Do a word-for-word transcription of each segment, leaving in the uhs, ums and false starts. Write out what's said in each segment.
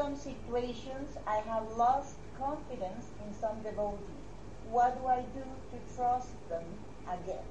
some situations I have lost confidence in some devotees. What do I do to trust them again?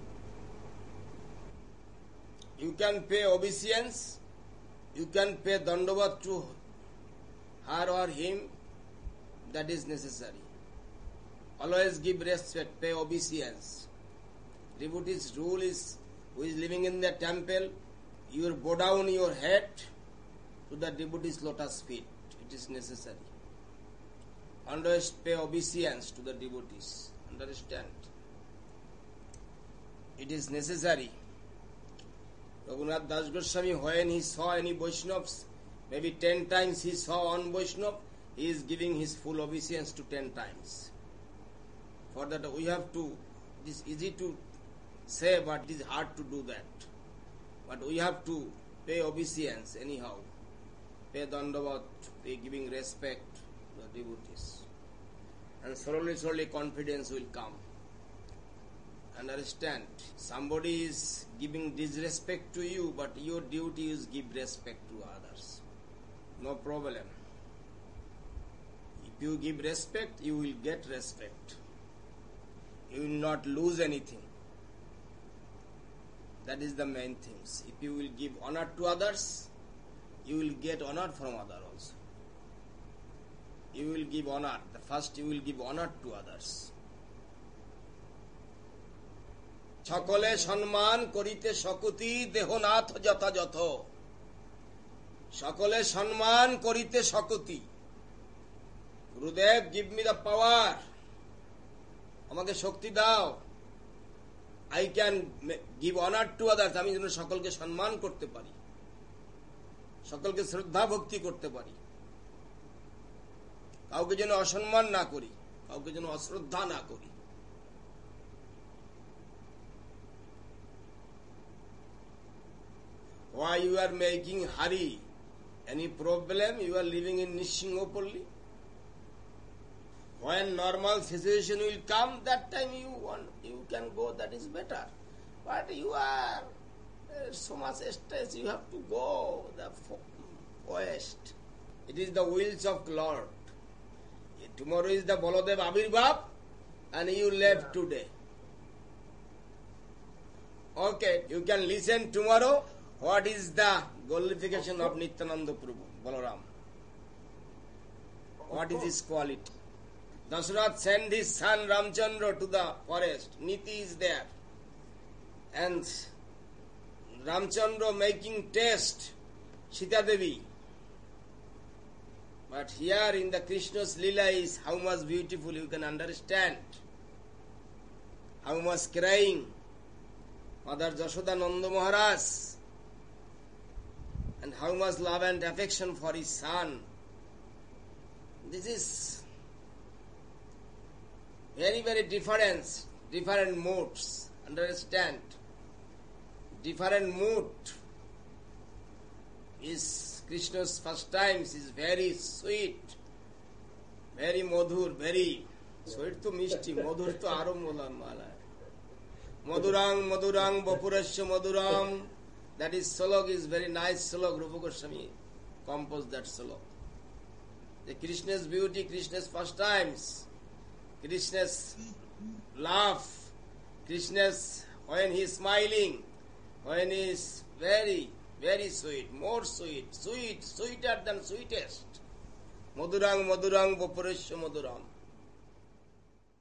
You can pay obeisance, you can pay dandavat to her or him, that is necessary. Always give respect, pay obeisance. Devotee's rule is, who is living in the temple, you will bow down your head to the devotee's lotus feet. It is necessary. Always pay obeisance to the devotees. Understand? It is necessary. Raghunath Das Goswami, when he saw any Vaishnavas, maybe ten times he saw one Vaishnava, he is giving his full obeisance to ten times. For that we have to, it is easy to say, but it is hard to do that. But we have to pay obeisance anyhow. Pay dandavat, pay giving respect to the devotees. And slowly, slowly confidence will come. Understand? Somebody is giving disrespect to you, but your duty is give respect to others. No problem. If you give respect, you will get respect. You will not lose anything. That is the main things. If you will give honor to others, you will get honor from others also. You will give honor. The first you will give honor to others. সকলে সম্মান করিতে শকুতি দেহনাথ যথাযথ সকলে সম্মান করিতে শকুতি গুরুদেব give me the power আমাকে শক্তি দাও I can give honor to others আমি যেন সকলকে সম্মান করতে পারি সকলকে শ্রদ্ধা ভক্তি করতে পারি কাউকে যেন অসম্মান না করি কাউকে যেন অশ্রদ্ধা না করি Why you are making hurry? Any problem? You are living in Nishingopoly? When normal situation will come, that time you want, you can go, that is better. But you are uh, so much stress, you have to go the forest. It is the wills of Lord. Tomorrow is the Baladev Abhirbhav and you left today. Okay, you can listen tomorrow. What is the glorification of Nityananda Prabhu, Balaram? What is his quality? Dasarath sent his son Ramchandra to the forest. Niti is there. And Ramchandra making taste Sita Devi. But here in the Krishna's Leela is how much beautiful you can understand. How much crying. Mother Jashoda Nanda Maharaj. And how much love and affection for his son. This is very, very different, different moods. Understand? Different mood is Krishna's first times is very sweet, very madhur, very sweet to mishti, madhur to aram mala. Madhurang, madhurang, bapurasya madhuram. That is slok is very nice slok. Rupa Goswami composed that slok. The Krishna's beauty, Krishna's first times, Krishna's laugh, Krishna's when he is smiling, when he is very, very sweet, more sweet, sweet, sweeter than sweetest. Madhurang, madhurang, vapurasya madhuram.